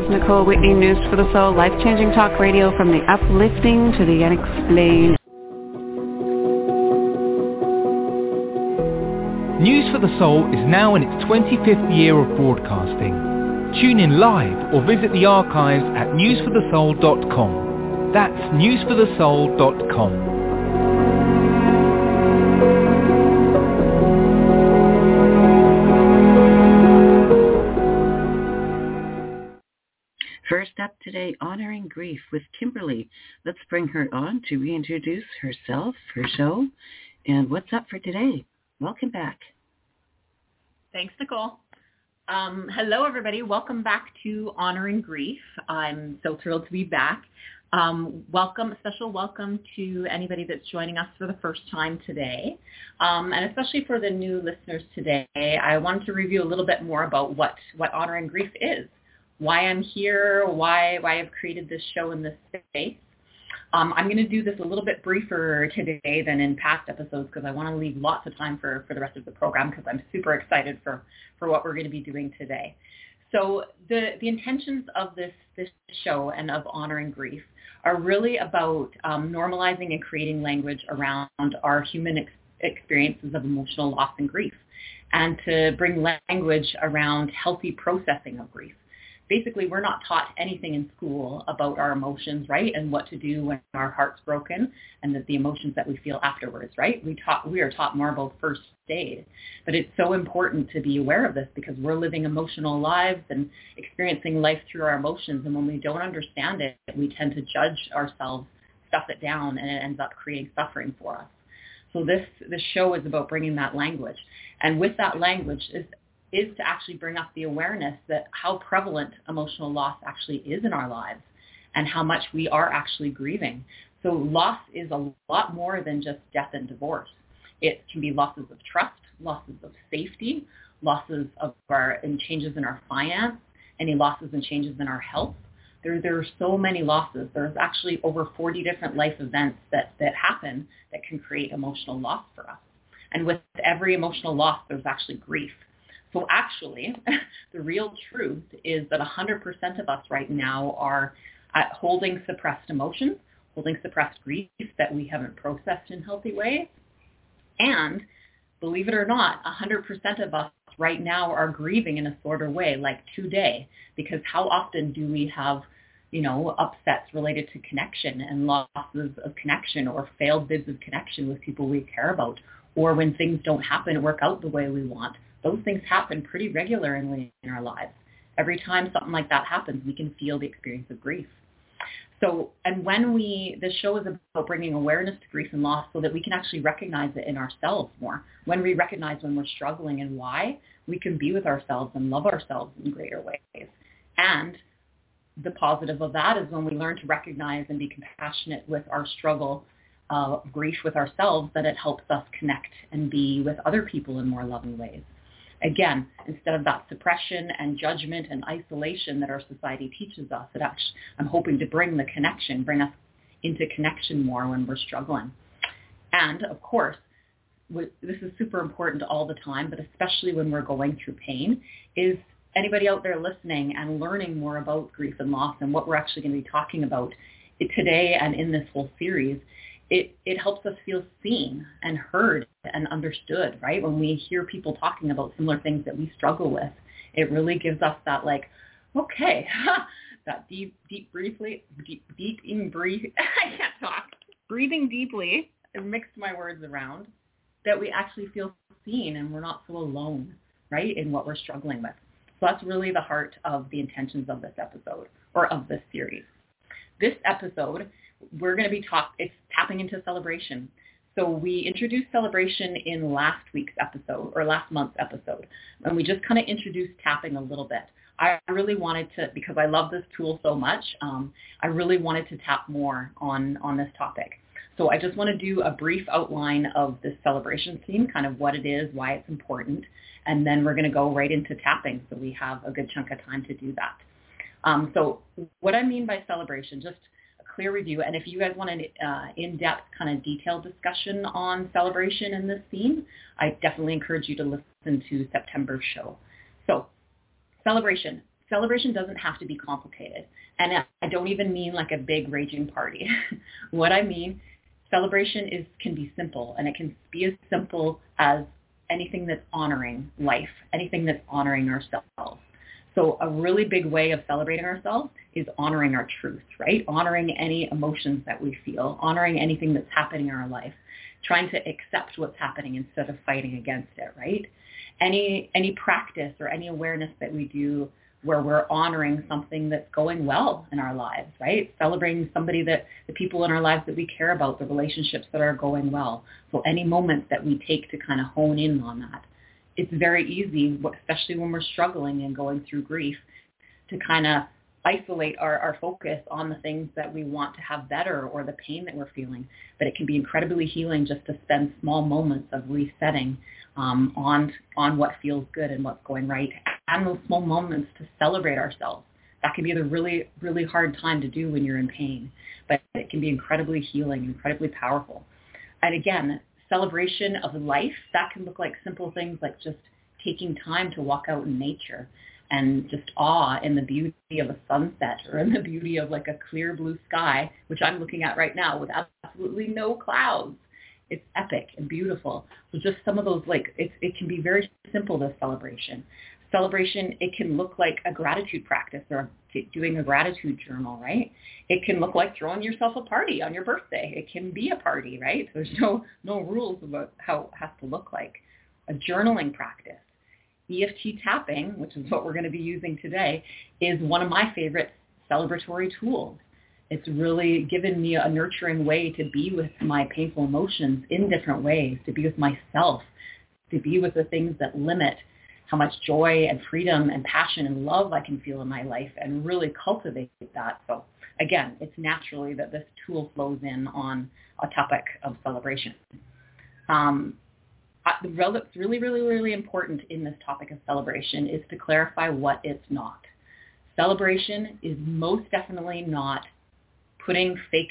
Nicole Whitney, News for the Soul, life-changing talk radio from the uplifting to the unexplained. News for the Soul is now in its 25th year of broadcasting. Tune in live or visit the archives at newsforthesoul.com. That's newsforthesoul.com. First up today, Honoring Grief with Kimberly. Let's bring her on to reintroduce herself, her show, and what's up for today. Welcome back. Thanks, Nicole. Hello, everybody. Welcome back to Honoring Grief. I'm so thrilled to be back. Special welcome to anybody that's joining us for the first time today. And especially for the new listeners today, I wanted to review a little bit more about what Honoring Grief is. Why I'm here, why I've created this show in this space. I'm going to do this a little bit briefer today than in past episodes because I want to leave lots of time for the rest of the program because I'm super excited for what we're going to be doing today. So the intentions of this show and of Honoring Grief are really about normalizing and creating language around our human experiences of emotional loss and grief, and to bring language around healthy processing of grief. Basically, we're not taught anything in school about our emotions, right, and what to do when our heart's broken and the emotions that we feel afterwards, right? We are taught more about first aid, but it's so important to be aware of this because we're living emotional lives and experiencing life through our emotions, and when we don't understand it, we tend to judge ourselves, stuff it down, and it ends up creating suffering for us. So this show is about bringing that language, and with that language is to actually bring up the awareness that how prevalent emotional loss actually is in our lives and how much we are actually grieving. So loss is a lot more than just death and divorce. It can be losses of trust, losses of safety, losses and changes in our finance, any losses and changes in our health. There are so many losses. There's actually over 40 different life events that happen that can create emotional loss for us. And with every emotional loss, there's actually grief. So actually, the real truth is that 100% of us right now are holding suppressed emotions, holding suppressed grief that we haven't processed in healthy ways. And believe it or not, 100% of us right now are grieving in a sort of way, like today, because how often do we have, upsets related to connection and losses of connection or failed bids of connection with people we care about, or when things don't happen, work out the way we want. Those things happen pretty regularly in our lives. Every time something like that happens, we can feel the experience of grief. So, and this show is about bringing awareness to grief and loss so that we can actually recognize it in ourselves more. When we recognize when we're struggling and why, we can be with ourselves and love ourselves in greater ways. And the positive of that is when we learn to recognize and be compassionate with our struggle of grief with ourselves, that it helps us connect and be with other people in more loving ways. Again, instead of that suppression and judgment and isolation that our society teaches us, I'm hoping to bring us into connection more when we're struggling. And of course, this is super important all the time, but especially when we're going through pain, is anybody out there listening and learning more about grief and loss and what we're actually going to be talking about today and in this whole series. It helps us feel seen and heard and understood, right? When we hear people talking about similar things that we struggle with, it really gives us that okay, that deep briefly, I can't talk, breathing deeply, I mixed my words around, that we actually feel seen and we're not so alone, right, in what we're struggling with. So that's really the heart of the intentions of this episode or of this series. This episode, we're going to be tapping into celebration. So we introduced celebration in last month's episode, and we just kind of introduced tapping a little bit. I really wanted to, because I love this tool so much, I really wanted to tap more on this topic. So I just want to do a brief outline of this celebration theme, kind of what it is, why it's important, and then we're going to go right into tapping, so we have a good chunk of time to do that. So what I mean by celebration, just clear review. And if you guys want an in-depth kind of detailed discussion on celebration in this theme, I definitely encourage you to listen to September's show. So celebration. celebration doesn't have to be complicated. And I don't even mean like a big raging party. What I mean, celebration can be simple, and it can be as simple as anything that's honoring life, anything that's honoring ourselves. So a really big way of celebrating ourselves is honoring our truth, right? Honoring any emotions that we feel, honoring anything that's happening in our life, trying to accept what's happening instead of fighting against it, right? Any practice or any awareness that we do where we're honoring something that's going well in our lives, right? Celebrating the people in our lives that we care about, the relationships that are going well. So any moments that we take to kind of hone in on that. It's very easy, especially when we're struggling and going through grief, to kind of isolate our focus on the things that we want to have better or the pain that we're feeling. But it can be incredibly healing just to spend small moments of resetting on what feels good and what's going right, and those small moments to celebrate ourselves. That can be a really, really hard time to do when you're in pain, but it can be incredibly healing, incredibly powerful. And again, celebration of life, that can look like simple things like just taking time to walk out in nature and just awe in the beauty of a sunset or in the beauty of like a clear blue sky, which I'm looking at right now with absolutely no clouds. It's epic and beautiful. So just some of those, like, it can be very simple, this celebration. Celebration, it can look like a gratitude practice or doing a gratitude journal, right? It can look like throwing yourself a party on your birthday. It can be a party, right? There's no rules about how it has to look like. A journaling practice. EFT tapping, which is what we're going to be using today, is one of my favorite celebratory tools. It's really given me a nurturing way to be with my painful emotions in different ways, to be with myself, to be with the things that limit how much joy and freedom and passion and love I can feel in my life, and really cultivate that. So again, it's naturally that this tool flows in on a topic of celebration. What's really, really, really important in this topic of celebration is to clarify what it's not. Celebration is most definitely not putting fake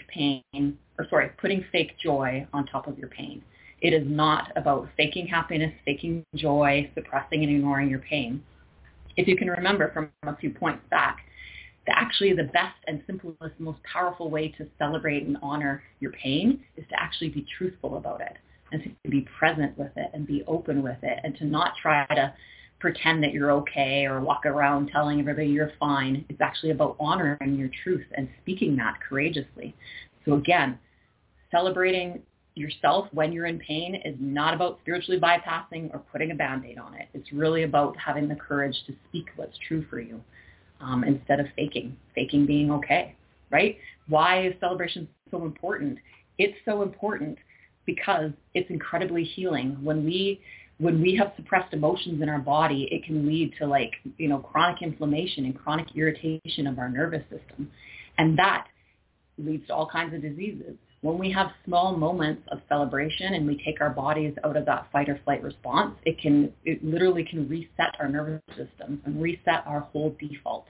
joy on top of your pain. It is not about faking happiness, faking joy, suppressing and ignoring your pain. If you can remember from a few points back, actually the best and simplest, most powerful way to celebrate and honor your pain is to actually be truthful about it and to be present with it and be open with it, and to not try to pretend that you're okay or walk around telling everybody you're fine. It's actually about honoring your truth and speaking that courageously. So again, celebrating yourself when you're in pain is not about spiritually bypassing or putting a Band-Aid on it. It's really about having the courage to speak what's true for you instead of faking being okay, right? Why is celebration so important? It's so important because it's incredibly healing. When we have suppressed emotions in our body, it can lead to chronic inflammation and chronic irritation of our nervous system. And that leads to all kinds of diseases. When we have small moments of celebration and we take our bodies out of that fight or flight response, it literally can reset our nervous system and reset our whole default.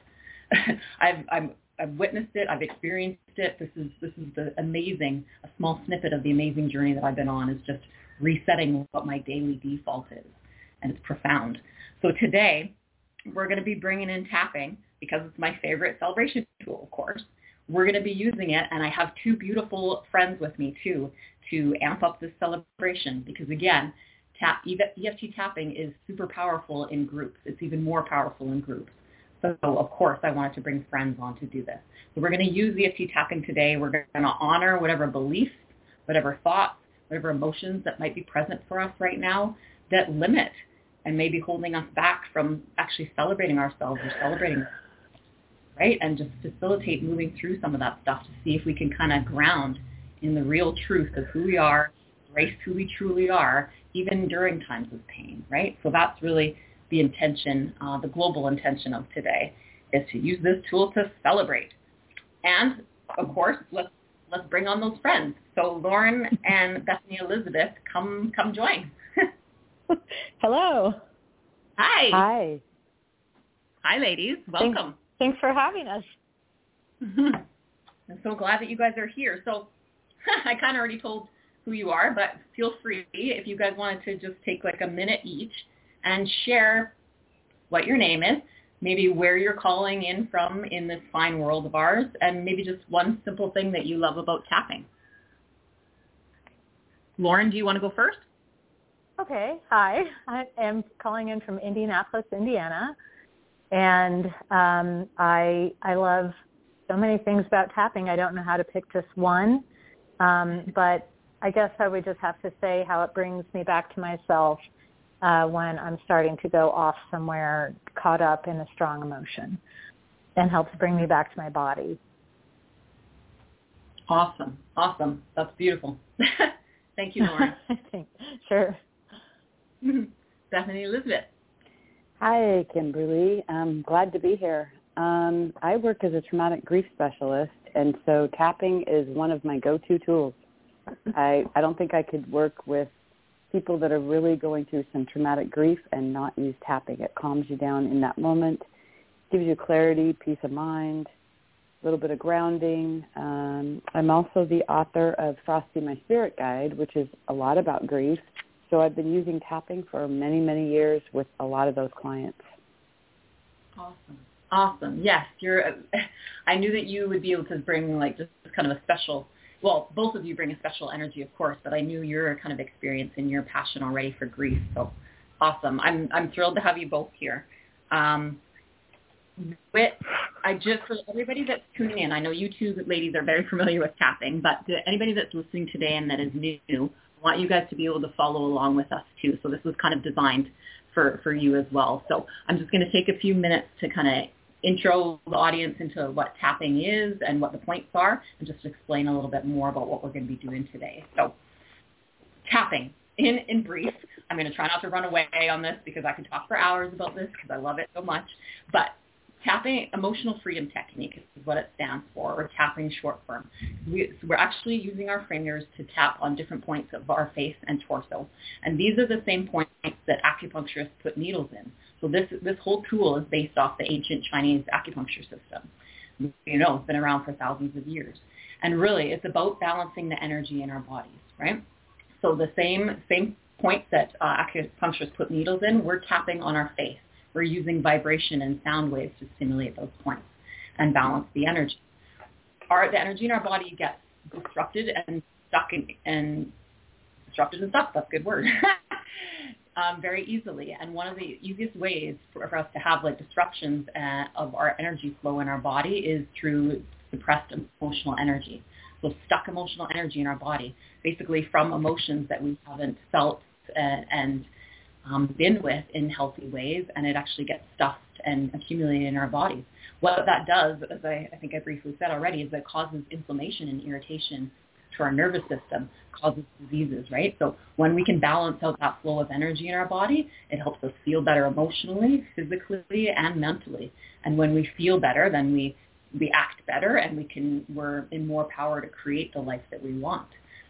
I've witnessed it. I've experienced it. This is a small snippet of the amazing journey that I've been on, is just resetting what my daily default is. And it's profound. So today, we're going to be bringing in tapping because it's my favorite celebration tool, of course. We're going to be using it, and I have two beautiful friends with me, too, to amp up this celebration because, again, EFT tapping is super powerful in groups. It's even more powerful in groups. So, of course, I wanted to bring friends on to do this. So we're going to use EFT tapping today. We're going to honor whatever beliefs, whatever thoughts, whatever emotions that might be present for us right now that limit and maybe holding us back from actually celebrating ourselves or celebrating, right? And just facilitate moving through some of that stuff to see if we can kind of ground in the real truth of who we are, embrace who we truly are, even during times of pain, right? So that's really the intention, the global intention of today, is to use this tool to celebrate. And, of course, let's bring on those friends. So Lauren and Bethany Elizabeth, come join. Hello. Hi. Hi. Hi, ladies. Welcome. Thanks for having us. I'm so glad that you guys are here. So I kind of already told who you are, but feel free if you guys wanted to just take like a minute each and share what your name is, maybe where you're calling in from in this fine world of ours, and maybe just one simple thing that you love about tapping. Lauren, do you want to go first? Okay. Hi. I am calling in from Indianapolis, Indiana. And I love so many things about tapping. I don't know how to pick just one. But I guess I would just have to say how it brings me back to myself when I'm starting to go off somewhere caught up in a strong emotion, and helps bring me back to my body. Awesome. That's beautiful. Thank you, Lauren. Sure. Bethany Elizabeth. Hi, Kimberly. I'm glad to be here. I work as a traumatic grief specialist, and so tapping is one of my go-to tools. I don't think I could work with people that are really going through some traumatic grief and not use tapping. It calms you down in that moment, gives you clarity, peace of mind, a little bit of grounding. I'm also the author of Frosty, My Spirit Guide, which is a lot about grief. So I've been using tapping for many, many years with a lot of those clients. Awesome. Yes, I knew that you would be able to bring like just kind of a special, well, both of you bring a special energy, of course, but I knew your kind of experience and your passion already for grief. So awesome. I'm thrilled to have you both here. For everybody that's tuning in, I know you two ladies are very familiar with tapping, but to anybody that's listening today and that is new, I want you guys to be able to follow along with us too. So this was kind of designed for you as well. So I'm just going to take a few minutes to kind of intro the audience into what tapping is and what the points are, and just explain a little bit more about what we're going to be doing today. So tapping, in brief, I'm going to try not to run away on this because I could talk for hours about this because I love it so much, but tapping, emotional freedom technique is what it stands for, or tapping short form. We're actually using our fingers to tap on different points of our face and torso. And these are the same points that acupuncturists put needles in. So this whole tool is based off the ancient Chinese acupuncture system. You know, it's been around for thousands of years. And really, it's about balancing the energy in our bodies, right? So the same points that acupuncturists put needles in, we're tapping on our face. We're using vibration and sound waves to stimulate those points and balance the energy. The energy in our body gets disrupted and stuck that's a good word, very easily. And one of the easiest ways for us to have like disruptions of our energy flow in our body is through suppressed emotional energy. So stuck emotional energy in our body, basically from emotions that we haven't felt and been with in healthy ways, and it actually gets stuffed and accumulated in our bodies. What that does, as I think I briefly said already, is that it causes inflammation and irritation to our nervous system, causes diseases, right? So when we can balance out that flow of energy in our body, it helps us feel better emotionally, physically, and mentally. And when we feel better, then we act better, and we're in more power to create the life that we want.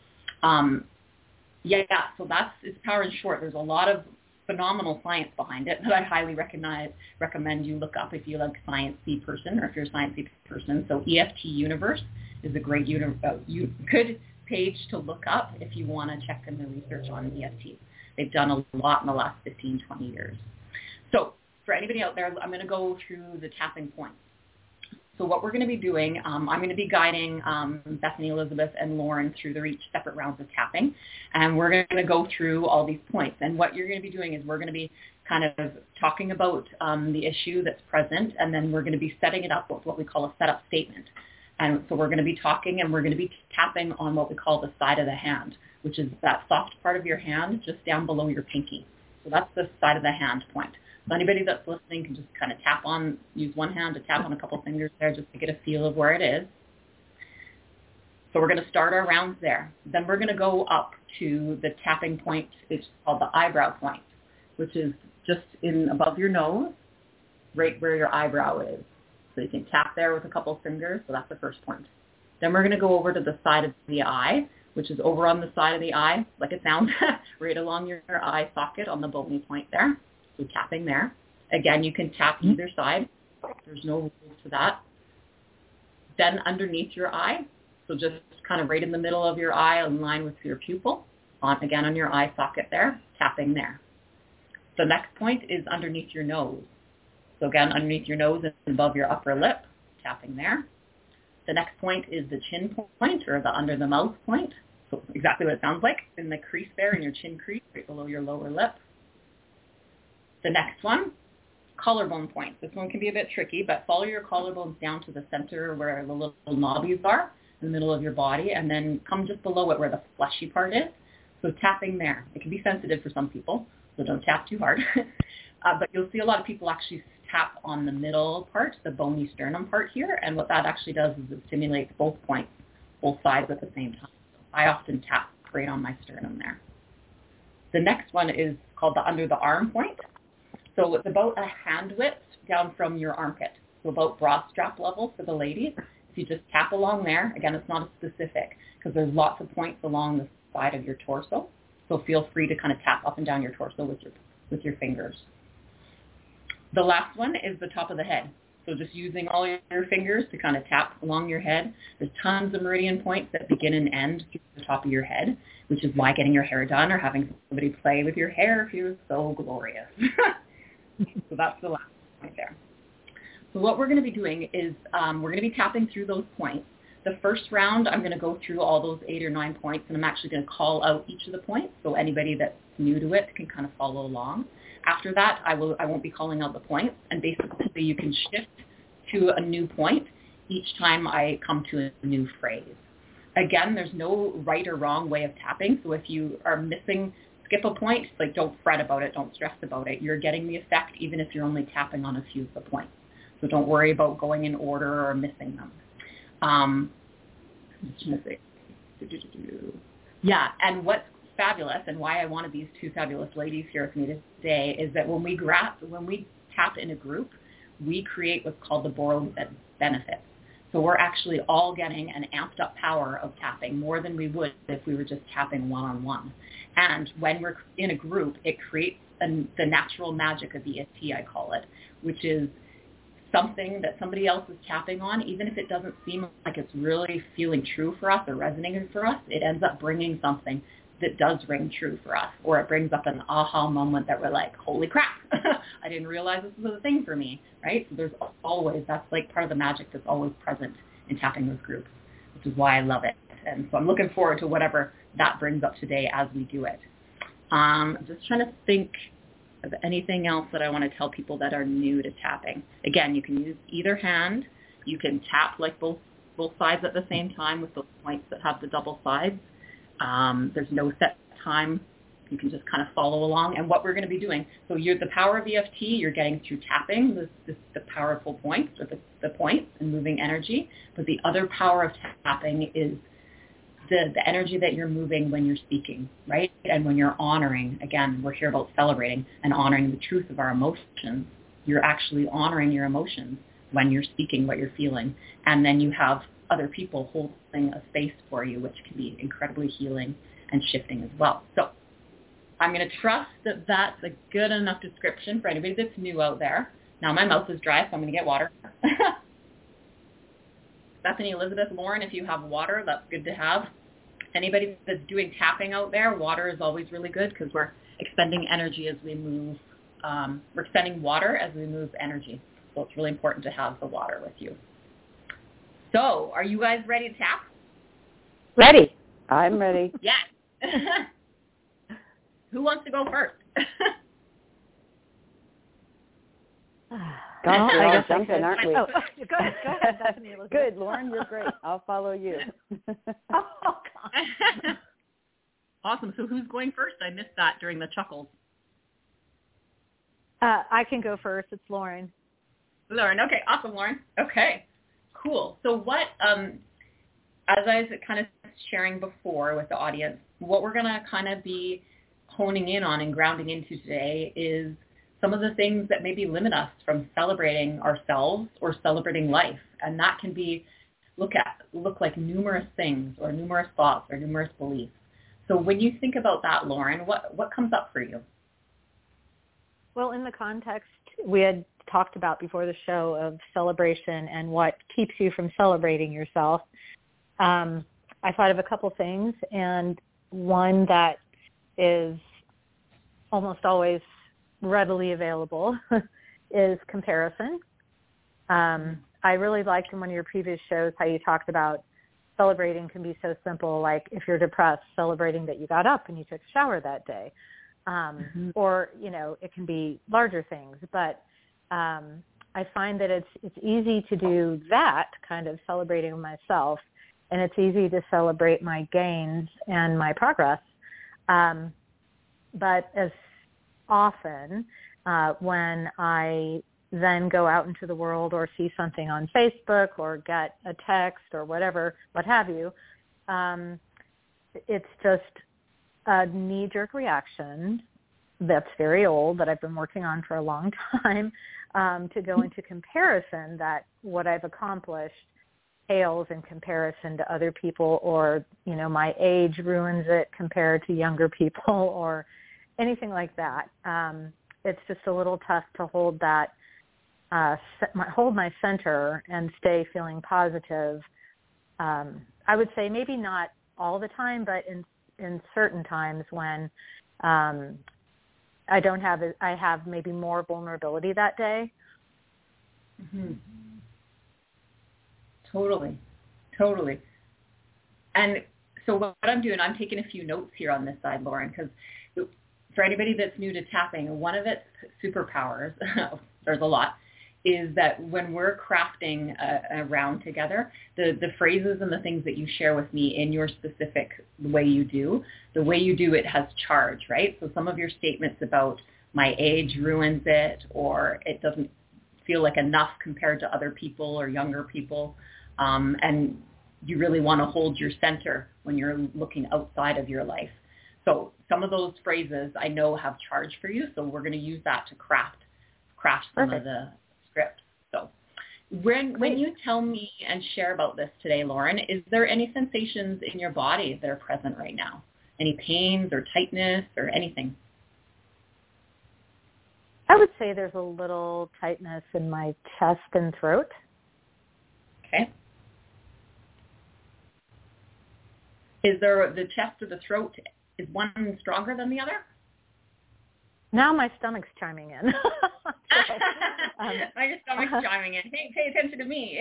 So it's power in short. There's a lot of phenomenal science behind it that I highly recommend you look up if you're like a science-y person, or if you're a science-y person. So EFT Universe is a great good page to look up if you want to check in the research on EFT. They've done a lot in the last 15, 20 years. So for anybody out there, I'm going to go through the tapping points. So what we're going to be doing, I'm going to be guiding Bethany Elizabeth and Lauren through each separate rounds of tapping, and we're going to go through all these points. And what you're going to be doing is we're going to be kind of talking about the issue that's present, and then we're going to be setting it up with what we call a setup statement. And so we're going to be talking, and we're going to be tapping on what we call the side of the hand, which is that soft part of your hand just down below your pinky. So that's the side of the hand point. So anybody that's listening can just kind of use one hand to tap on a couple fingers there just to get a feel of where it is. So we're going to start our rounds there. Then we're going to go up to the tapping point. It's called the eyebrow point, which is just above your nose, right where your eyebrow is. So you can tap there with a couple fingers. So that's the first point. Then we're going to go over to the side of the eye, which is over on the side of the eye, like it sounds, right along your eye socket on the bony point there. So tapping there. Again, you can tap either side. There's no rules to that. Then underneath your eye, so just kind of right in the middle of your eye, in line with your pupil, again on your eye socket there, tapping there. The next point is underneath your nose. So again, underneath your nose and above your upper lip, tapping there. The next point is the chin point, or the under the mouth point. So exactly what it sounds like, in the crease there, in your chin crease, right below your lower lip. The next one, collarbone point. This one can be a bit tricky, but follow your collarbones down to the center where the little knobbies are, in the middle of your body, and then come just below it where the fleshy part is. So tapping there. It can be sensitive for some people, so don't tap too hard. But you'll see a lot of people actually tap on the middle part, the bony sternum part here, and what that actually does is it stimulates both points, both sides at the same time. So I often tap right on my sternum there. The next one is called the under the arm point. So it's about a hand width down from your armpit, so about bra strap level for the ladies. If you just tap along there, again, it's not as specific because there's lots of points along the side of your torso. So feel free to kind of tap up and down your torso with your fingers. The last one is the top of the head. So just using all your fingers to kind of tap along your head. There's tons of meridian points that begin and end through the top of your head, which is why getting your hair done or having somebody play with your hair feels so glorious. So that's the last point there. So what we're going to be doing is we're going to be tapping through those points. The first round, I'm going to go through all those 8 or 9 points, and I'm actually going to call out each of the points, so anybody that's new to it can kind of follow along. After that, I won't be calling out the points, and basically you can shift to a new point each time I come to a new phrase. Again, there's no right or wrong way of tapping, so if you are missing, skip a point, like don't fret about it, don't stress about it. You're getting the effect even if you're only tapping on a few of the points. So don't worry about going in order or missing them. Yeah, and what's fabulous and why I wanted these two fabulous ladies here with me today is that when we tap in a group, we create what's called the Borrow benefits. So we're actually all getting an amped up power of tapping more than we would if we were just tapping one-on-one. And when we're in a group, it creates the natural magic of EFT, I call it, which is something that somebody else is tapping on, even if it doesn't seem like it's really feeling true for us or resonating for us, it ends up bringing something that does ring true for us, or it brings up an aha moment that we're like, holy crap, I didn't realize this was a thing for me, right? So there's always, that's like part of the magic that's always present in tapping with groups, which is why I love it. And so I'm looking forward to whatever that brings up today as we do it. Just trying to think of anything else that I want to tell people that are new to tapping. Again, you can use either hand. You can tap like both sides at the same time with those points that have the double sides. There's no set time. You can just kind of follow along. And what we're going to be doing, so the power of EFT, you're getting through tapping the powerful points, or the points and moving energy. But the other power of tapping is the energy that you're moving when you're speaking, right? And when you're honoring, again, we're here about celebrating and honoring the truth of our emotions. You're actually honoring your emotions when you're speaking what you're feeling. And then you have other people holding a space for you, which can be incredibly healing and shifting as well. So I'm going to trust that that's a good enough description for anybody that's new out there. Now my mouth is dry, so I'm going to get water. Bethany, Elizabeth, Lauren, if you have water, that's good to have. Anybody that's doing tapping out there, water is always really good because we're expending energy as we move. We're expending water as we move energy. So it's really important to have the water with you. So are you guys ready to tap? Ready. I'm ready. Yes. Who wants to go first? Gosh, we're all jumping, aren't we? Oh, go ahead, Bethany. Good, Lauren, you're great. I'll follow you. Oh, God. Awesome. So who's going first? I missed that during the chuckles. I can go first. It's Lauren. Lauren. Okay, awesome, Lauren. Okay, cool. So what, as I was kind of sharing before with the audience, what we're going to kind of be honing in on and grounding into today is some of the things that maybe limit us from celebrating ourselves or celebrating life. And that can be look like numerous things or numerous thoughts or numerous beliefs. So when you think about that, Lauren, what comes up for you? Well, in the context we had talked about before the show of celebration and what keeps you from celebrating yourself, I thought of a couple things, and one that is almost always readily available is comparison. I really liked in one of your previous shows how you talked about celebrating can be so simple, like if you're depressed, celebrating that you got up and you took a shower that day. Or, it can be larger things. But I find that it's easy to do that kind of celebrating myself, and it's easy to celebrate my gains and my progress. But as often when I then go out into the world or see something on Facebook or get a text or whatever, what have you, it's just a knee-jerk reaction that's very old, that I've been working on for a long time, to go into comparison, that what I've accomplished pales in comparison to other people, or, my age ruins it compared to younger people or anything like that. It's just a little tough to hold that, hold my center and stay feeling positive. I would say maybe not all the time, but in certain times when I have maybe more vulnerability that day. Mm-hmm. Totally. And so what I'm doing, I'm taking a few notes here on this side, Lauren, because for anybody that's new to tapping, one of its superpowers, there's a lot, is that when we're crafting a round together, the phrases and the things that you share with me in your specific way you do, the way you do it has charge, right? So some of your statements about my age ruins it, or it doesn't feel like enough compared to other people or younger people, and you really want to hold your center when you're looking outside of your life. So some of those phrases I know have charge for you, so we're going to use that to craft some of the script. So when you tell me and share about this today, Lauren, is there any sensations in your body that are present right now? Any pains or tightness or anything? I would say there's a little tightness in my chest and throat. Okay. Is there the chest or the throat, is one stronger than the other? Now my stomach's chiming in. Now your stomach's chiming in. Hey, pay attention to me.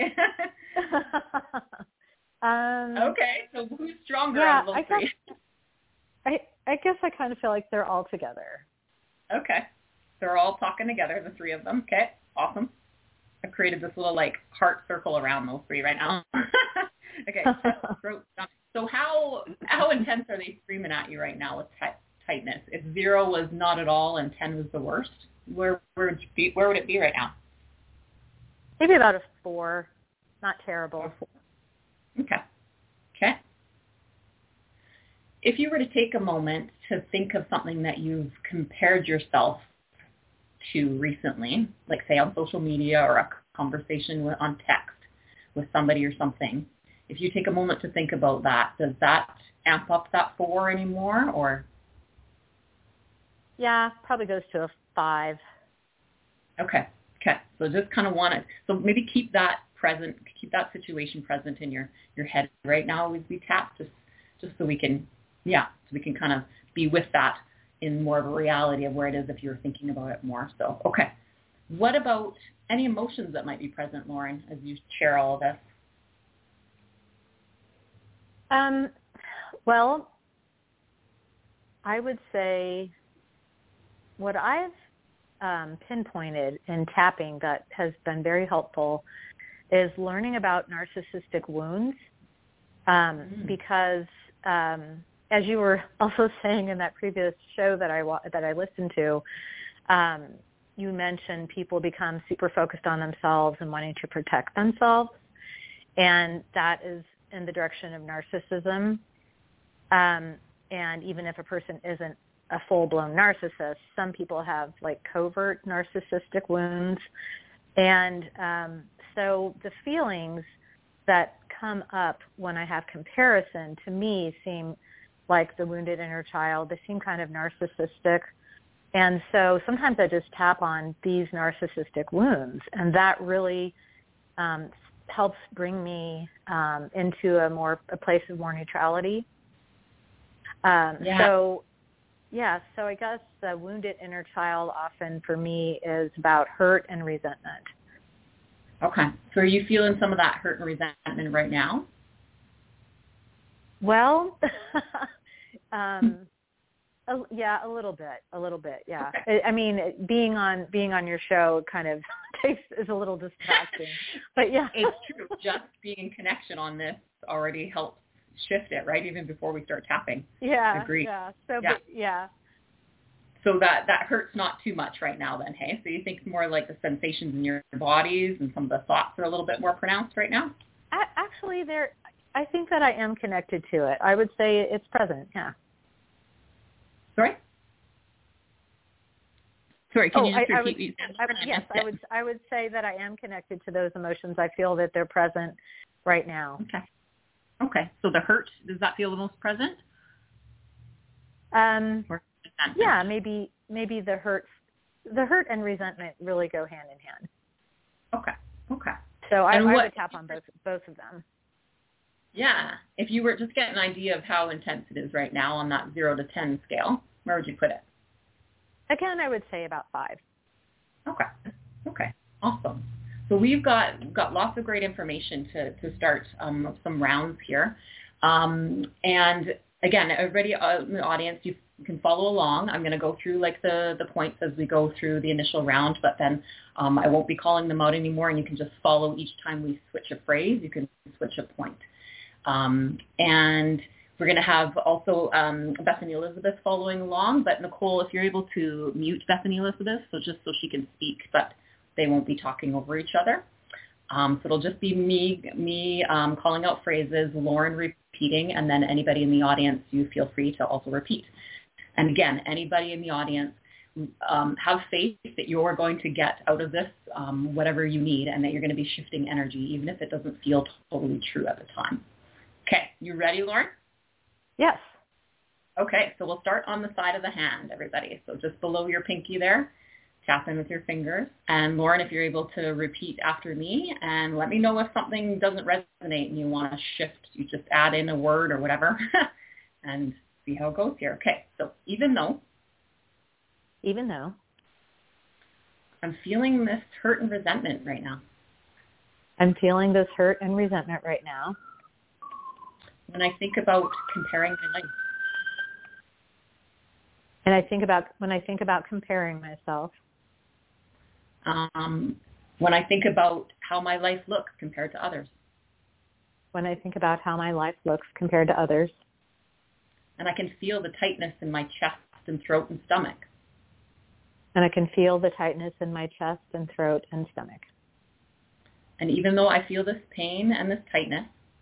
Okay, so who's stronger out of those three? I guess I kind of feel like they're all together. Okay. They're all talking together, the three of them. Okay, awesome. I've created this little heart circle around those three right now. Okay, throat, stomach. So how intense are they screaming at you right now with tightness? If 0 was not at all and 10 was the worst, where would it be right now? Maybe about a 4. Not terrible. Okay. If you were to take a moment to think of something that you've compared yourself to recently, like say on social media or a conversation on text with somebody or something, if you take a moment to think about that, does that amp up that 4 anymore, or? Yeah, probably goes to a 5. Okay. So just kind of so maybe keep that situation present in your head right now as we tap, just so we can kind of be with that in more of a reality of where it is if you're thinking about it more. So, okay. What about any emotions that might be present, Lauren, as you share all of this? Well, I would say what I've pinpointed in tapping that has been very helpful is learning about narcissistic wounds, because as you were also saying in that previous show that I listened to, you mentioned people become super focused on themselves and wanting to protect themselves, and that is in the direction of narcissism. And even if a person isn't a full-blown narcissist, some people have covert narcissistic wounds. And so the feelings that come up when I have comparison to me seem like the wounded inner child. They seem kind of narcissistic. And so sometimes I just tap on these narcissistic wounds, and that really helps bring me into a place of more neutrality. So Yeah, so I guess the wounded inner child often for me is about hurt and resentment. Okay. So are you feeling some of that hurt and resentment right now? Well, yeah, a little bit, yeah. Okay. I mean, being on your show kind of is a little distracting, but yeah. It's true. Just being in connection on this already helps shift it, right? Even before we start tapping. Yeah. Agreed. Yeah. So, yeah. But, yeah. So that hurts not too much right now then, hey? So you think more like the sensations in your bodies and some of the thoughts are a little bit more pronounced right now? Actually, I think that I am connected to it. I would say it's present, yeah. Sorry, can you just repeat these? Yes, I would say that I am connected to those emotions. I feel that they're present right now. Okay. So the hurt, does that feel the most present? Yeah, maybe the hurt and resentment really go hand in hand. Okay. So I would tap on both of them. Yeah. If you were just get an idea of how intense it is right now on that 0 to 10 scale, where would you put it? Again, I would say about 5. Okay. Awesome. So we've got lots of great information to start some rounds here. And again, everybody in the audience, you can follow along. I'm going to go through like the points as we go through the initial round, but then I won't be calling them out anymore, and you can just follow each time we switch a phrase. You can switch a point. And we're going to have also Bethany Elizabeth following along, but Nicole, if you're able to mute Bethany Elizabeth, so just so she can speak, but they won't be talking over each other. So it'll just be me calling out phrases, Lauren repeating, and then anybody in the audience, you feel free to also repeat. And again, anybody in the audience, have faith that you're going to get out of this whatever you need, and that you're going to be shifting energy, even if it doesn't feel totally true at the time. Okay, you ready, Lauren? Yes. Okay, so we'll start on the side of the hand, everybody. So just below your pinky there, tap in with your fingers. And Lauren, if you're able to repeat after me, and let me know if something doesn't resonate and you want to shift. You just add in a word or whatever and see how it goes here. Okay, so even though I'm feeling this hurt and resentment right now. I'm feeling this hurt and resentment right now. When I think about comparing my life. And when I think about comparing myself. When I think about how my life looks compared to others. When I think about how my life looks compared to others. And I can feel the tightness in my chest and throat and stomach. And I can feel the tightness in my chest and throat and stomach. And even though I feel this pain and this tightness,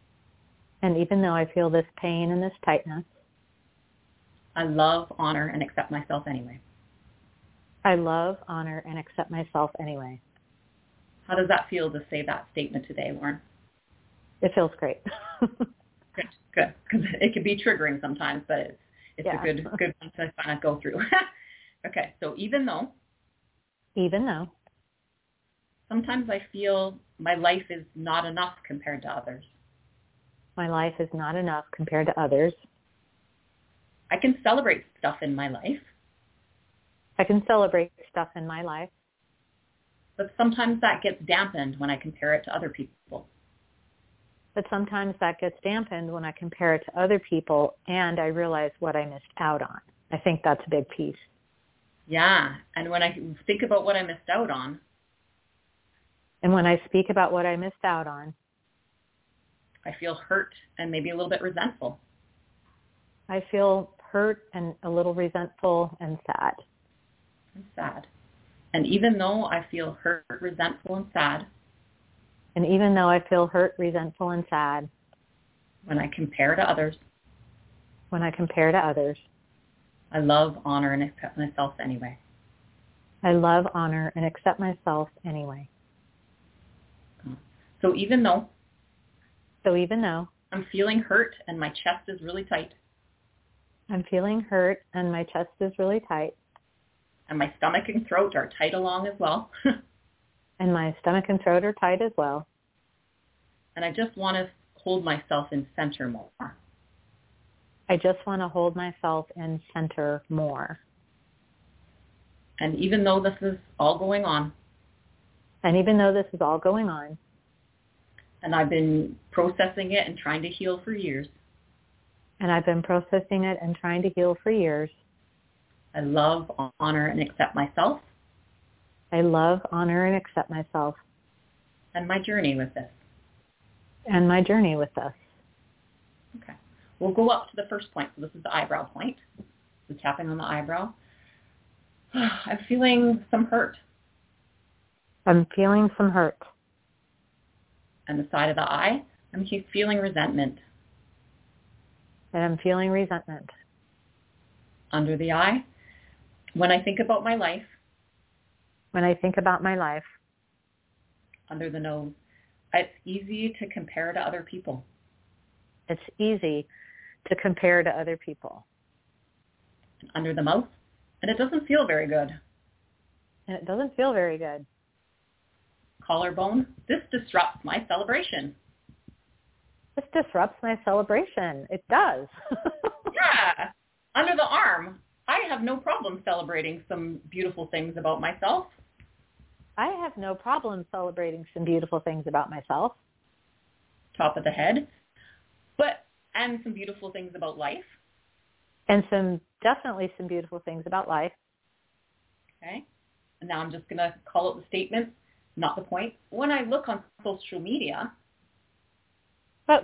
I love, honor, and accept myself anyway. I love, honor, and accept myself anyway. How does that feel to say that statement today, Lauren? It feels great. Good. Because it can be triggering sometimes, but it's a good one to kind of go through. Okay, so even though sometimes I feel my life is not enough compared to others. My life is not enough compared to others. I can celebrate stuff in my life. But sometimes that gets dampened when I compare it to other people. And I realize what I missed out on. I think that's a big piece. Yeah, and when I think about what I missed out on. And when I speak about what I missed out on. I feel hurt and maybe a little bit resentful. I feel hurt and a little resentful and sad. And even though I feel hurt, resentful, and sad. When I compare to others. I love, honor, and accept myself anyway. So even though I'm feeling hurt and my chest is really tight. And my stomach and throat are tight along as well. And I just want to hold myself in center more. I just want to hold myself in center more. And even though this is all going on, and I've been processing it and trying to heal for years, I love, honor, and accept myself. And my journey with this. Okay. We'll go up to the first point. So this is the eyebrow point. The tapping on the eyebrow. I'm feeling some hurt. And the side of the eye, I'm feeling resentment. Under the eye, when I think about my life. Under the nose, it's easy to compare to other people. Under the mouth, and it doesn't feel very good. Collarbone, this disrupts my celebration. It does. Yeah. Under the arm, I have no problem celebrating some beautiful things about myself. Top of the head, and some beautiful things about life. Definitely some beautiful things about life. Okay. And now I'm just going to call out the statement, not the point. When I look on social media, I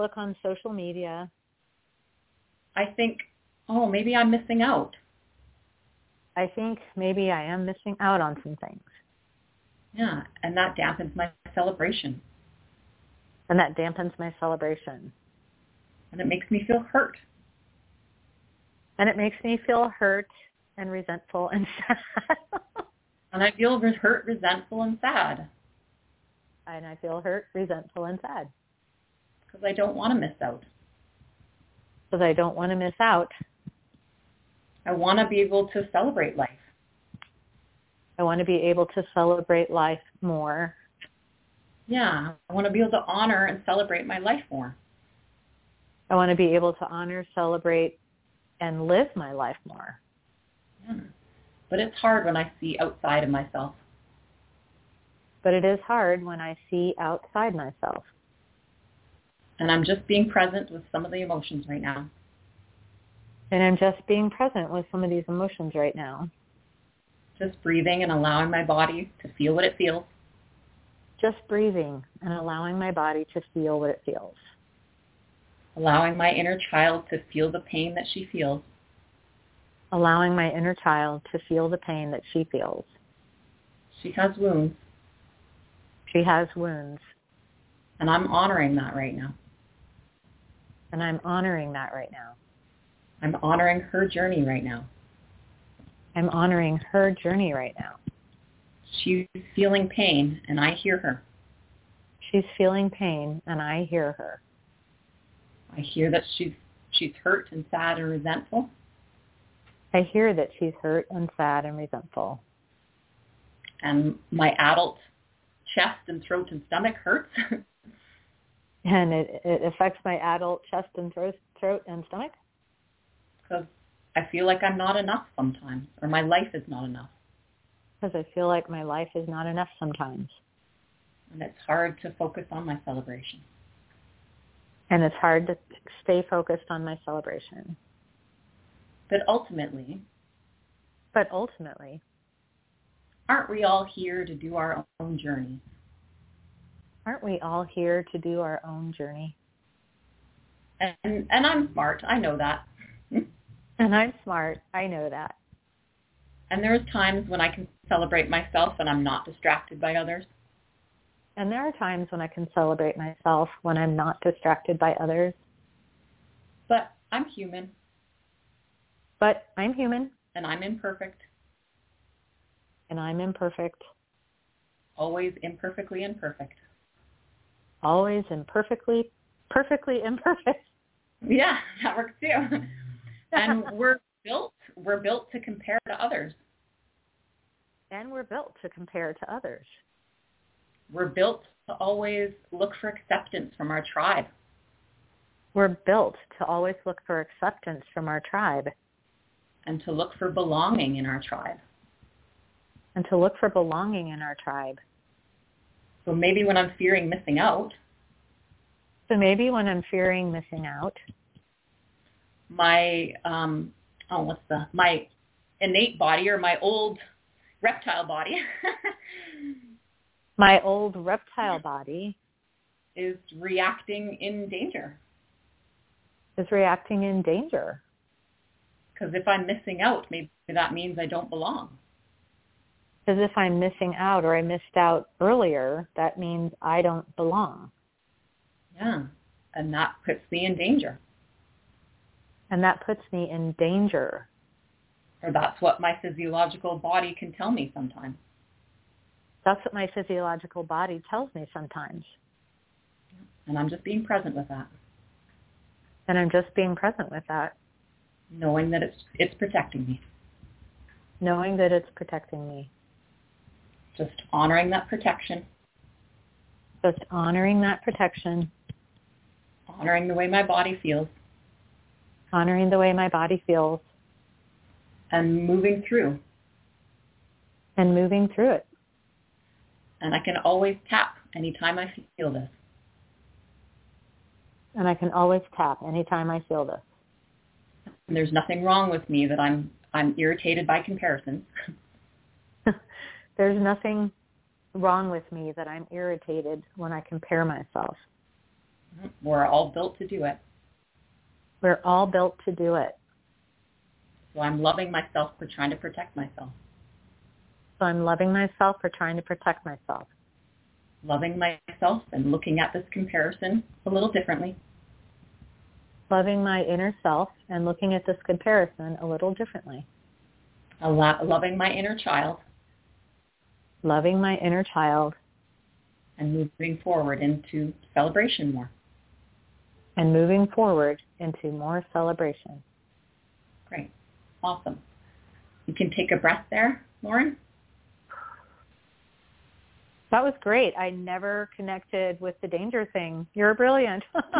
think, oh, maybe I'm missing out. I think maybe I am missing out on some things. Yeah, and that dampens my celebration. And it makes me feel hurt. And resentful and sad. And I feel hurt, resentful, and sad. Because I don't want to miss out. I want to be able to celebrate life. More. Yeah, I want to be able to honor and celebrate my life more. Celebrate, and live my life more. Yeah. But it's hard when I see outside of myself. And I'm just being present with some of the emotions right now. Just breathing and allowing my body to feel what it feels. Allowing my inner child to feel the pain that she feels. She has wounds. And I'm honoring that right now. I'm honoring her journey right now. She's feeling pain, and I hear her. I hear that she's hurt and sad and resentful. And my adult chest and throat and stomach hurts. And it affects my adult chest and throat and stomach. Because I feel like I'm not enough sometimes, or my life is not enough. And it's hard to focus on my celebration. But ultimately, aren't we all here to do our own journey? And I'm smart. I know that. And there's times when I can celebrate myself and I'm not distracted by others. But I'm human. And I'm imperfect. Always imperfectly imperfect. Perfectly imperfect. Yeah, that works too. And we're built to compare to others. We're built to always look for acceptance from our tribe. We're built to always look for acceptance from our tribe. And to look for belonging in our tribe. And to look for belonging in our tribe. So maybe when I'm fearing missing out. My my innate body, or my old reptile body my old reptile body is reacting in danger. Because if I'm missing out, maybe that means I don't belong. Because if I'm missing out, or I missed out earlier, that means I don't belong. Yeah, and that puts me in danger. Or that's what my physiological body can tell me sometimes. And I'm just being present with that. Knowing that it's protecting me. Just honoring that protection. Honoring the way my body feels. And moving through. it. And I can always tap anytime I feel this. And there's nothing wrong with me that I'm irritated by comparisons. There's nothing wrong with me that I'm irritated when I compare myself. We're all built to do it. So I'm loving myself for trying to protect myself. Loving myself and looking at this comparison a little differently. Loving my inner self and looking at this comparison a little differently. Loving my inner child. And moving forward into celebration more. Great. Awesome. You can take a breath there, Lauren. That was great. I never connected with the danger thing. You're brilliant.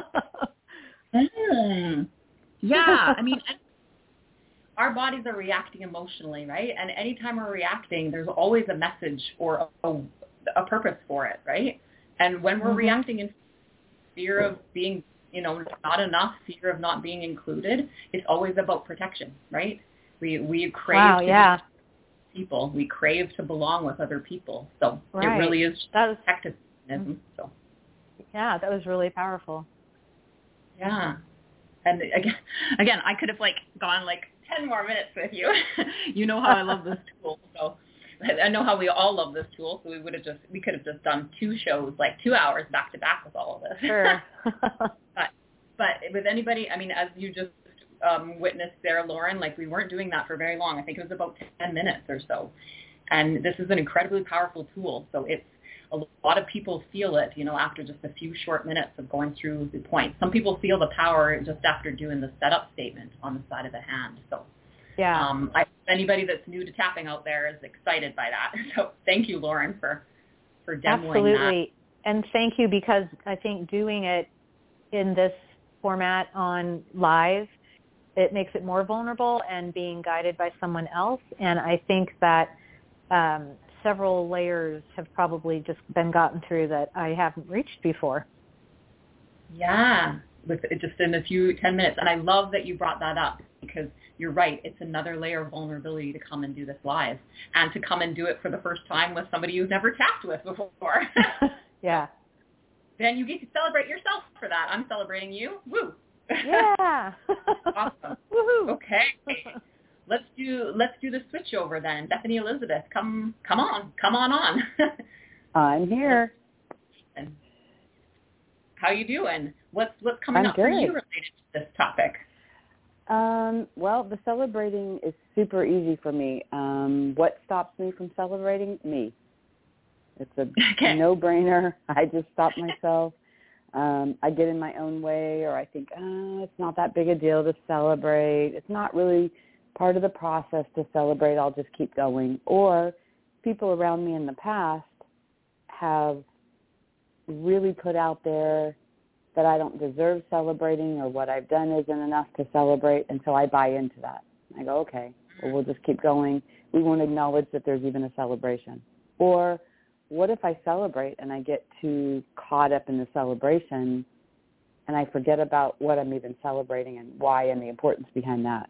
Yeah. I mean, our bodies are reacting emotionally, right? And anytime we're reacting, there's always a message or a purpose for it, right? And when we're reacting in fear of being, not enough, fear of not being included, it's always about protection, right? We crave to be people. We crave to belong with other people. So it really is protective mechanism. So. Yeah, that was really powerful. Yeah. And again, I could have gone 10 more minutes with you. You know how I love this tool. So I know how we all love this tool. So we could have just done 2 shows, 2 hours back to back with all of this. Sure. but with anybody, I mean, as you just witnessed there, Lauren, we weren't doing that for very long. I think it was about 10 minutes or so. And this is an incredibly powerful tool. So it's, a lot of people feel it, after just a few short minutes of going through the points. Some people feel the power just after doing the setup statement on the side of the hand. So, anybody that's new to tapping out there is excited by that. So, thank you, Lauren, for demoing Absolutely. That. And thank you, because I think doing it in this format on live, it makes it more vulnerable and being guided by someone else. And I think that several layers have probably just been gotten through that I haven't reached before. Yeah, just in a few 10 minutes. And I love that you brought that up, because you're right. It's another layer of vulnerability to come and do this live, and to come and do it for the first time with somebody you've never tapped with before. Yeah. Then you get to celebrate yourself for that. I'm celebrating you. Woo. Yeah. Awesome. Woohoo. Okay. Let's do the switch over then. Bethany Elizabeth, come on. I'm here. How you doing? What's coming up good. for you related to this topic? Well, the celebrating is super easy for me. What stops me from celebrating? Me. It's a no-brainer. I just stop myself. I get in my own way, or I think, it's not that big a deal to celebrate. It's not really part of the process to celebrate. I'll just keep going. Or people around me in the past have really put out there that I don't deserve celebrating or what I've done isn't enough to celebrate, and so I buy into that. I go, okay, well, we'll just keep going. We won't acknowledge that there's even a celebration. Or what if I celebrate and I get too caught up in the celebration and I forget about what I'm even celebrating and why and the importance behind that?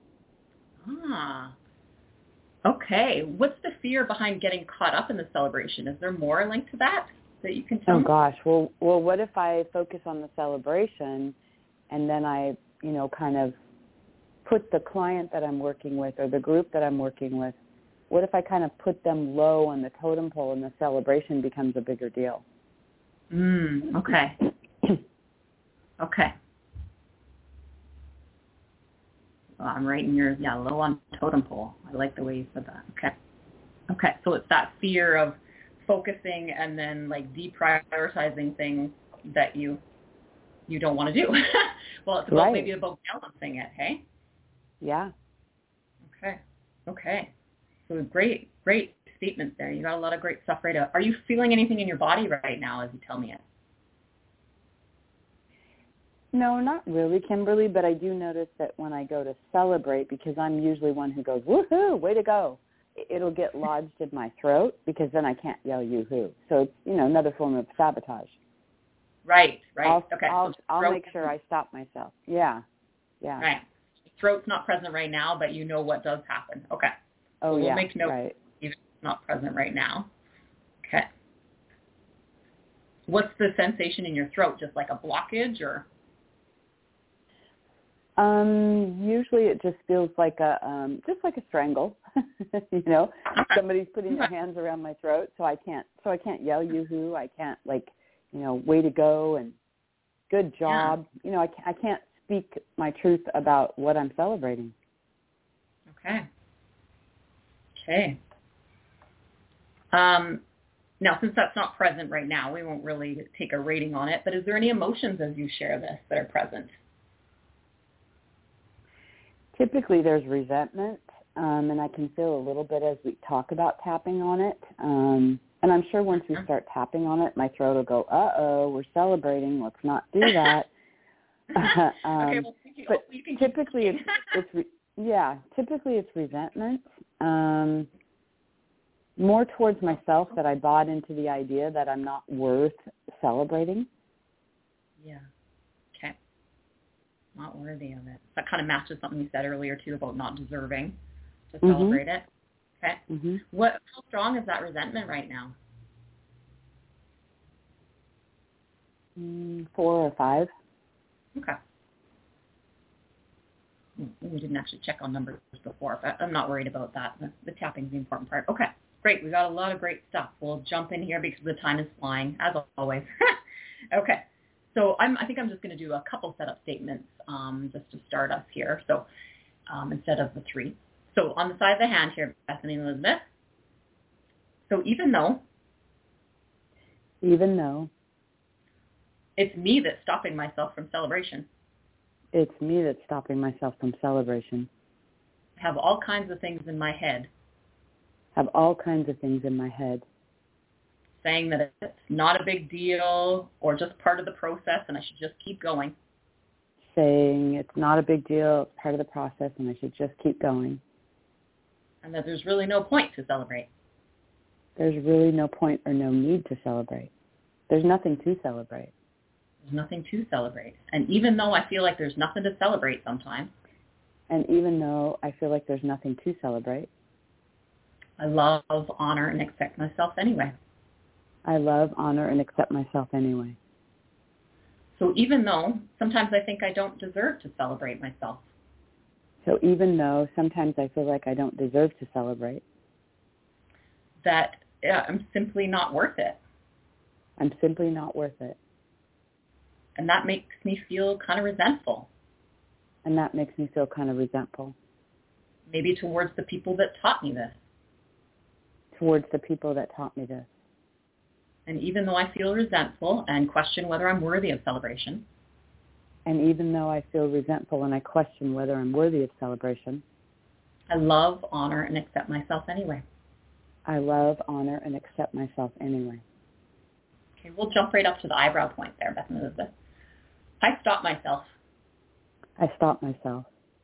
Okay. What's the fear behind getting caught up in the celebration? Is there more linked to that you can tell me? Oh, gosh. Well, what if I focus on the celebration and then I, kind of put the client that I'm working with or the group that I'm working with, what if I kind of put them low on the totem pole and the celebration becomes a bigger deal? Okay. Okay. Well, I'm writing low on totem pole. I like the way you said that. Okay. Okay. So it's that fear of focusing and then like deprioritizing things that you don't want to do. Well, it's about maybe about balancing it, hey? Yeah. Okay. Okay. So great statement there. You got a lot of great stuff right out. Are you feeling anything in your body right now as you tell me it? No, not really, Kimberly, but I do notice that when I go to celebrate, because I'm usually one who goes, woohoo, way to go, it'll get lodged in my throat because then I can't yell yoo-hoo. So it's, another form of sabotage. Right. Okay. I'll make sure I stop myself. Yeah. Right. Throat's not present right now, but you know what does happen. Okay. Oh, so we'll yeah. make note right. it's not present right now. Okay. What's the sensation in your throat? Just like a blockage or? Usually it just feels like a strangle, somebody's putting their hands around my throat. So I can't yell yoo-hoo. I can't way to go and good job. Yeah. I can't speak my truth about what I'm celebrating. Okay. Now, since that's not present right now, we won't really take a rating on it, but is there any emotions as you share this that are present? Typically there's resentment, and I can feel a little bit as we talk about tapping on it. And I'm sure once we start tapping on it, my throat will go, uh-oh, we're celebrating. Let's not do that. Okay, well, but typically it's resentment. More towards myself that I bought into the idea that I'm not worth celebrating. Yeah. Okay. Not worthy of it. That kind of matches something you said earlier too about not deserving to celebrate it. Okay. Mm-hmm. How strong is that resentment right now? 4 or 5. Okay. We didn't actually check on numbers before, but I'm not worried about that. The tapping is the important part. Okay, great. We got a lot of great stuff. We'll jump in here because the time is flying, as always. Okay. So I think I'm just going to do a couple setup statements just to start us here. So instead of the 3. So on the side of the hand here, Bethany and Elizabeth. So even though it's me that's stopping myself from celebration. It's me that's stopping myself from celebration. I have all kinds of things in my head. Saying that it's not a big deal or just part of the process and I should just keep going. Saying it's not a big deal, it's part of the process and I should just keep going. And that there's really no point to celebrate. There's really no point or no need to celebrate. There's nothing to celebrate. There's nothing to celebrate. And even though I feel like there's nothing to celebrate sometimes. I love, honor, and accept myself anyway. So even though sometimes I think I don't deserve to celebrate myself. That I'm simply not worth it. And that makes me feel kind of resentful. Maybe towards the people that taught me this. And even though I feel resentful and question whether I'm worthy of celebration. I love, honor, and accept myself anyway. Okay, we'll jump right up to the eyebrow point there, Beth and Elizabeth. I stop myself. I stop myself.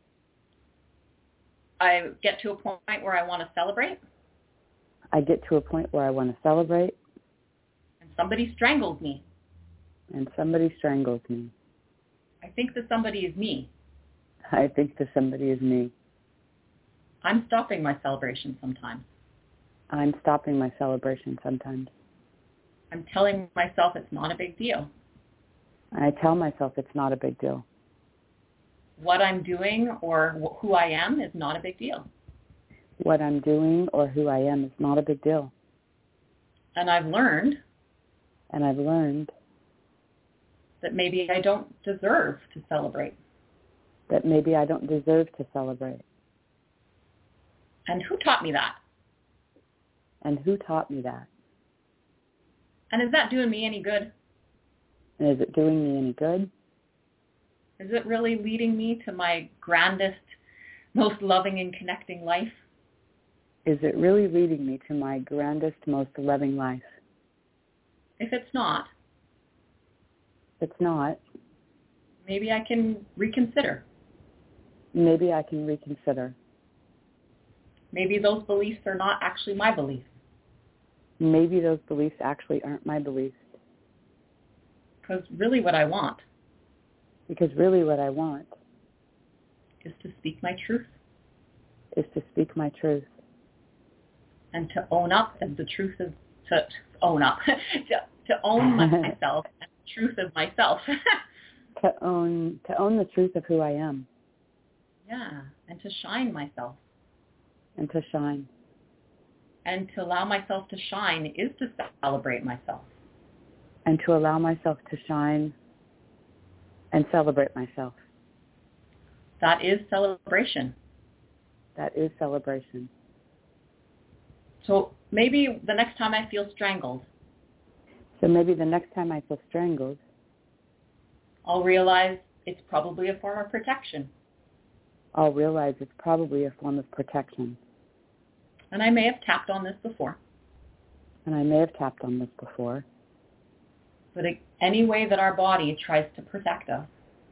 I get to a point where I want to celebrate. I get to a point where I want to celebrate. And somebody strangles me. And somebody strangles me. I think that somebody is me. I think that somebody is me. I'm stopping my celebration sometimes. I'm stopping my celebration sometimes. I'm telling myself it's not a big deal. I tell myself it's not a big deal. What I'm doing or who I am is not a big deal. What I'm doing or who I am is not a big deal. And I've learned that maybe I don't deserve to celebrate. That maybe I don't deserve to celebrate. And who taught me that? And who taught me that? And is that doing me any good? And is it doing me any good? Is it really leading me to my grandest, most loving and connecting life? Is it really leading me to my grandest, most loving life? If it's not, maybe I can reconsider. Maybe I can reconsider. Maybe those beliefs are not actually my beliefs. Maybe those beliefs actually aren't my beliefs. Because really what I want is to speak my truth. And to own up as the truth of, to own myself and the truth of myself. to own the truth of who I am. Yeah, and to shine myself. And to shine. And to allow myself to shine is to celebrate myself. And to allow myself to shine and celebrate myself. That is celebration. So maybe the next time I feel strangled, I'll realize it's probably a form of protection. And I may have tapped on this before. But any way that our body tries to protect us,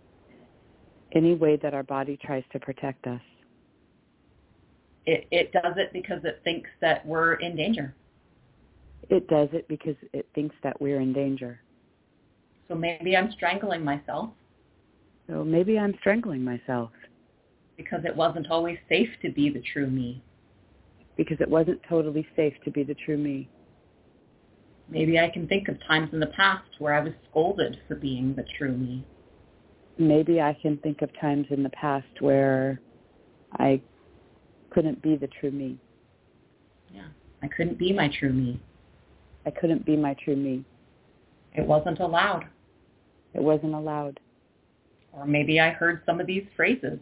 it does it because it thinks that we're in danger. So maybe I'm strangling myself. Because it wasn't always safe to be the true me. Maybe I can think of times in the past where I was scolded for being the true me. Couldn't be the true me. Yeah, I couldn't be my true me. It wasn't allowed. Or maybe I heard some of these phrases.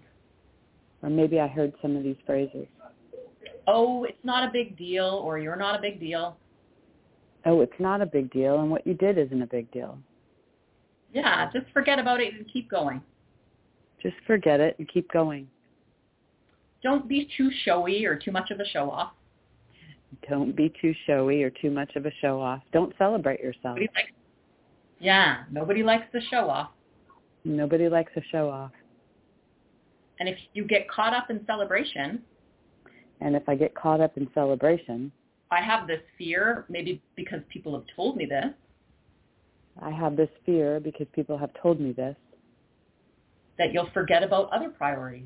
Oh, it's not a big deal, or you're not a big deal. Oh, it's not a big deal, and what you did isn't a big deal. Yeah, just forget about it and keep going. Don't be too showy or too much of a show-off. Don't celebrate yourself. Nobody likes the show-off. And if you get caught up in celebration, I have this fear, maybe because people have told me this, that you'll forget about other priorities.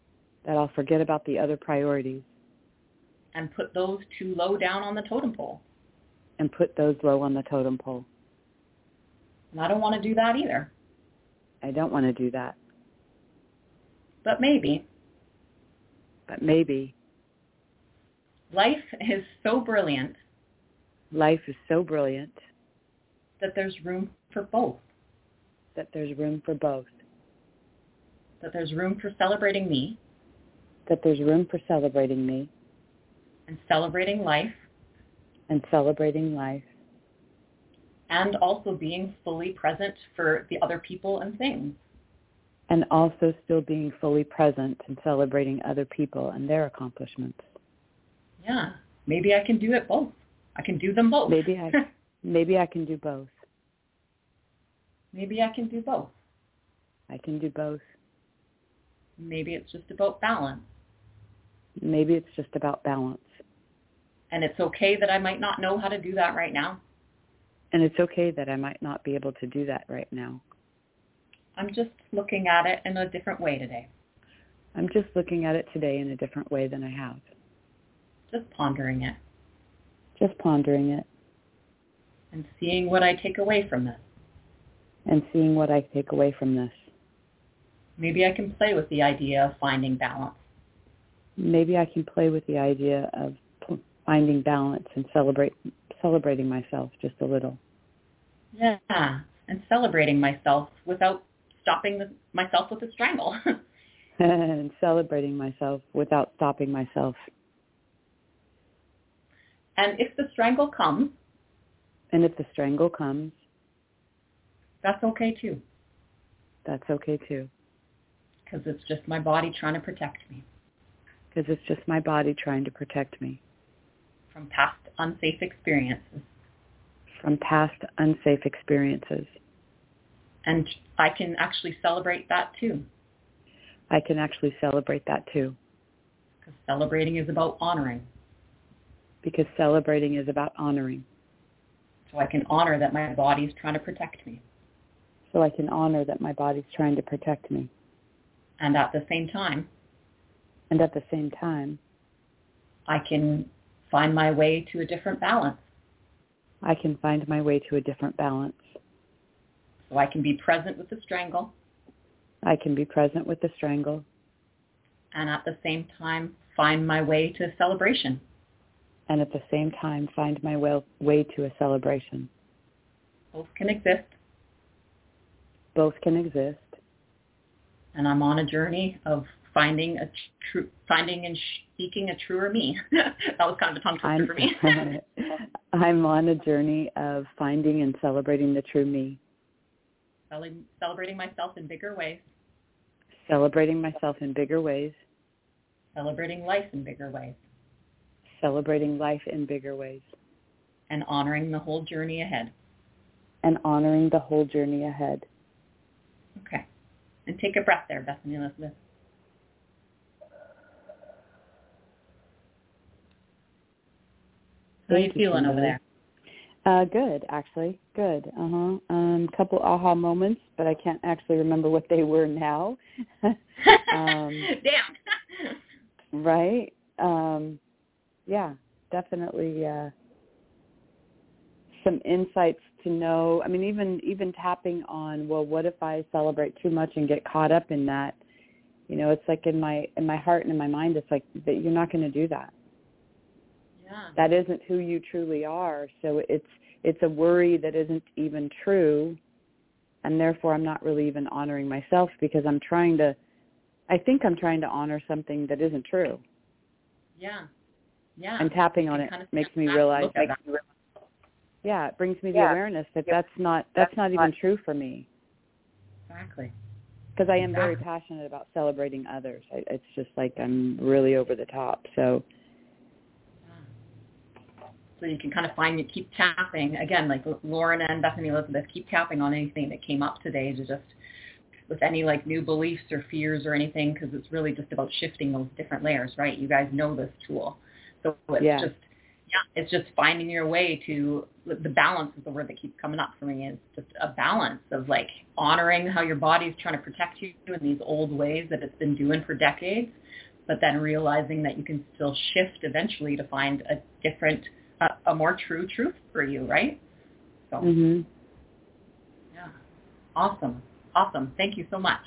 And put those too low down on the totem pole. And I don't want to do that either. But maybe. Life is so brilliant. That there's room for both. That there's room for celebrating me. And celebrating life. And also being fully present for the other people and things. And also still being fully present and celebrating other people and their accomplishments. Yeah, maybe I can do it both. I can do them both. Maybe I can do both. I can do both. Maybe it's just about balance. Maybe it's just about balance. And it's okay that I might not know how to do that right now. And it's okay that I might not be able to do that right now. I'm just looking at it in a different way today. I'm just looking at it today in a different way than I have. Just pondering it. Just pondering it. And seeing what I take away from this. And seeing what I take away from this. Maybe I can play with the idea of finding balance. Maybe I can play with the idea of finding balance and celebrating myself just a little. Yeah, and celebrating myself without stopping myself with a strangle. And celebrating myself without stopping myself. And if the strangle comes. And if the strangle comes. That's okay too. That's okay too. Because it's just my body trying to protect me. Because it's just my body trying to protect me. From past unsafe experiences. From past unsafe experiences. And I can actually celebrate that too. I can actually celebrate that too. Because celebrating is about honoring. Because celebrating is about honoring. So I can honor that my body's trying to protect me. So I can honor that my body's trying to protect me. And at the same time. And at the same time. I can find my way to a different balance. I can find my way to a different balance. So I can be present with the strangle. I can be present with the strangle. And at the same time, find my way to celebration. And at the same time, find my way to a celebration. Both can exist. Both can exist. And I'm on a journey of finding and speaking a truer me. That was kind of a tongue twister for me. I'm on a journey of finding and celebrating the true me. Celebrating myself in bigger ways. Celebrating myself in bigger ways. Celebrating life in bigger ways. Celebrating life in bigger ways. And honoring the whole journey ahead. And honoring the whole journey ahead. Okay. And take a breath there, Bethany Elizabeth. How are you feeling over there? Good, actually. Good. Couple aha moments, but I can't actually remember what they were now. Damn. Right. Yeah, definitely some insights to know. I mean, even tapping on, well, what if I celebrate too much and get caught up in that? You know, it's like in my heart and in my mind, it's like that you're not going to do that. Yeah. That isn't who you truly are. So it's a worry that isn't even true, and therefore I'm not really even honoring myself because I think I'm trying to honor something that isn't true. Yeah. Yeah. And tapping on it makes me realize. Yeah, it brings me the awareness that that's not even true for me. Exactly. Because I am very passionate about celebrating others. It's just like I'm really over the top. So you can kind of keep tapping, again, like Lauren and Bethany Elizabeth, keep tapping on anything that came up today to just, with any like new beliefs or fears or anything, because it's really just about shifting those different layers, right? You guys know this tool. So it's it's just finding your way to, the balance is the word that keeps coming up for me. It's just a balance of like honoring how your body's trying to protect you in these old ways that it's been doing for decades, but then realizing that you can still shift eventually to find a different, a more true truth for you, right? So, yeah. Awesome. Thank you so much.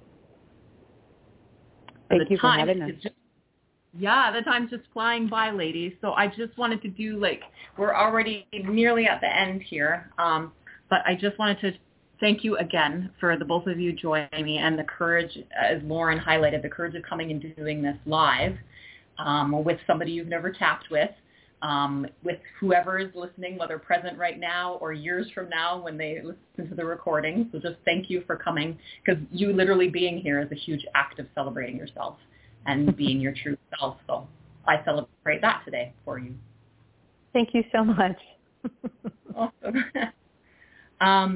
Thank you for having us. The time's just flying by, ladies. So I just wanted to do, we're already nearly at the end here, but I just wanted to thank you again for the both of you joining me and the courage, as Lauren highlighted, the courage of coming and doing this live with somebody you've never tapped with whoever is listening, whether present right now or years from now when they listen to the recording. So just thank you for coming, because you literally being here is a huge act of celebrating yourself and being your true self. So I celebrate that today for you. Thank you so much. Awesome.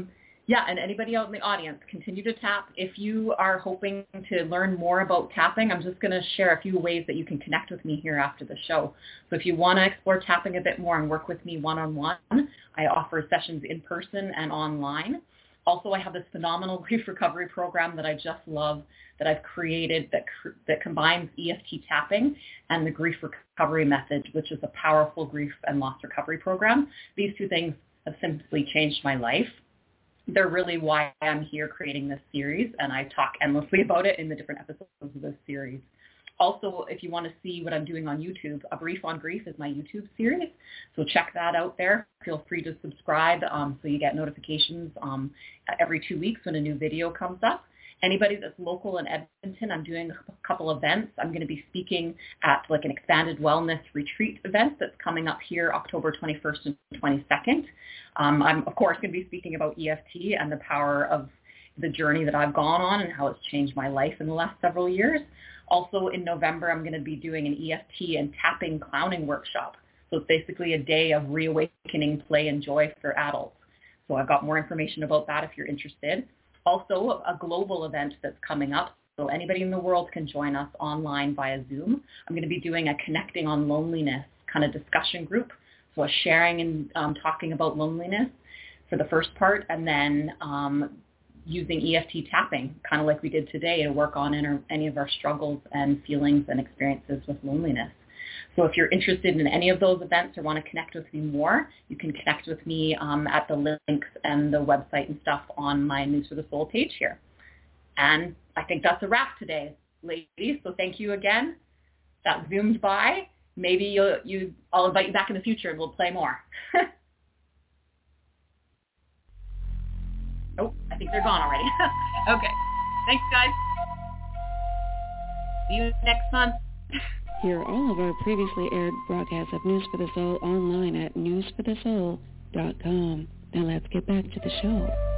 Yeah, and anybody out in the audience, continue to tap. If you are hoping to learn more about tapping, I'm just going to share a few ways that you can connect with me here after the show. So if you want to explore tapping a bit more and work with me one-on-one, I offer sessions in person and online. Also, I have this phenomenal grief recovery program that I just love, that I've created that combines EFT tapping and the grief recovery method, which is a powerful grief and loss recovery program. These two things have simply changed my life. They're really why I'm here creating this series, and I talk endlessly about it in the different episodes of this series. Also, if you want to see what I'm doing on YouTube, A Brief on Grief is my YouTube series, so check that out there. Feel free to subscribe so you get notifications every 2 weeks when a new video comes up. Anybody that's local in Edmonton, I'm doing a couple events. I'm going to be speaking at like an expanded wellness retreat event that's coming up here October 21st and 22nd. I'm, of course, going to be speaking about EFT and the power of the journey that I've gone on and how it's changed my life in the last several years. Also in November, I'm going to be doing an EFT and tapping clowning workshop. So it's basically a day of reawakening play and joy for adults. So I've got more information about that if you're interested. Also, a global event that's coming up. So anybody in the world can join us online via Zoom. I'm going to be doing a Connecting on Loneliness kind of discussion group. So a sharing and talking about loneliness for the first part, and then using EFT tapping, kind of like we did today, to work on any of our struggles and feelings and experiences with loneliness. So if you're interested in any of those events or want to connect with me more, you can connect with me at the links and the website and stuff on my News for the Soul page here. And I think that's a wrap today, ladies. So thank you again. That zoomed by. Maybe I'll invite you back in the future and we'll play more. Oh, I think they're gone already. Okay. Thanks, guys. See you next month. Hear all of our previously aired broadcasts of News for the Soul online at newsforthesoul.com. Now let's get back to the show.